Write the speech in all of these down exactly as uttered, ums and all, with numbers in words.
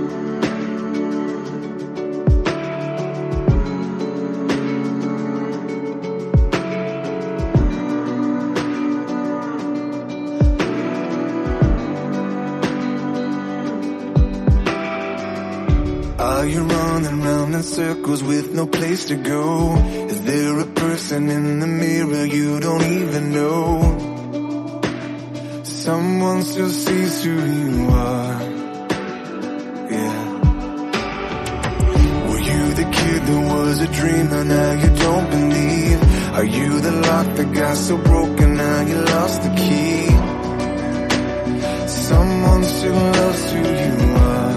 Are you running round in circles with no place to go? Is there a person in the mirror you don't even know? Someone still sees who you are. Yeah. Were you the kid that was a dreamer, now you don't believe? Are you the lock that got so broken, now you lost the key? Someone still loves who you are.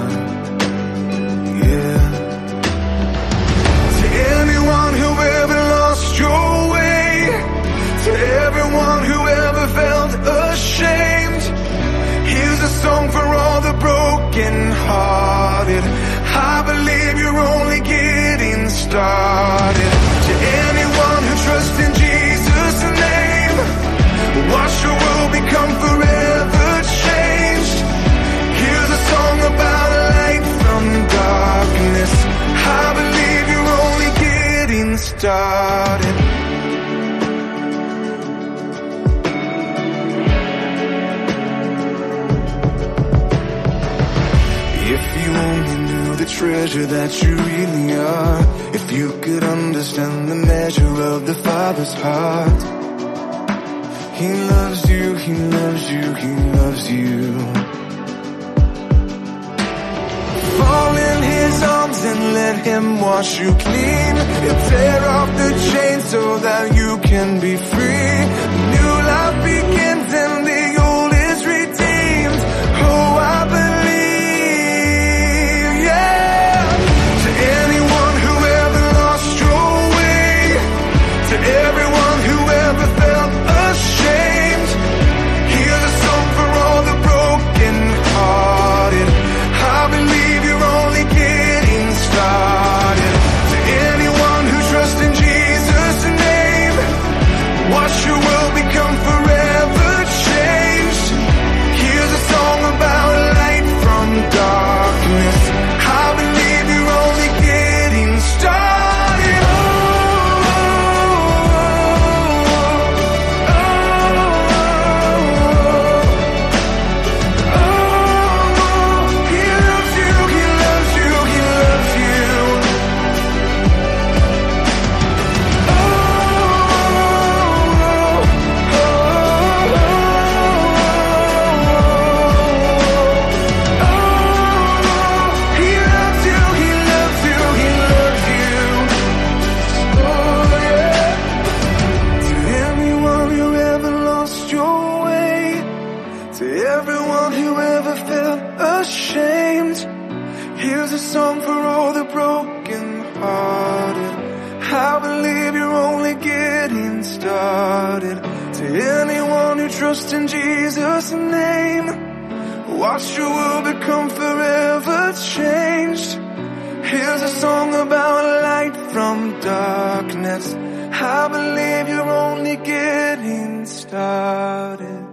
Anyone who ever lost your way, to everyone who ever felt ashamed, here's a song for all the broken hearted. I believe you're only getting started. To anyone who trusts in Jesus' name, watch your world become forever changed. Here's a song about a light from darkness. I believe you're only getting started. If you only knew the treasure that you really are, if you could understand the measure of the Father's heart. He loves you, He loves you, He loves you. Fall in His arms and let Him wash you clean. He'll tear off the chains so that you can be free. New life begins and the old is redeemed. Oh, I believe, yeah. To anyone who ever lost your way, to everyone who ever felt ashamed, here's a song for all the broken hearted. I believe you're only getting started. To anyone who trusts in Jesus' name, watch your world become forever changed. Here's a song about light from darkness. I believe you're only getting started. Oh, oh, oh, oh. He loves you, He loves you, He loves you. Oh, oh, oh, oh. He loves you, He loves you, He loves you. Oh, yeah. To anyone who ever lost your way, to everyone who ever felt ashamed, here's a song for all the broken hearted. I believe you're only getting started. To anyone who trusts in Jesus' name, watch your world become forever changed. Here's a song about light from darkness. I believe you're only getting started.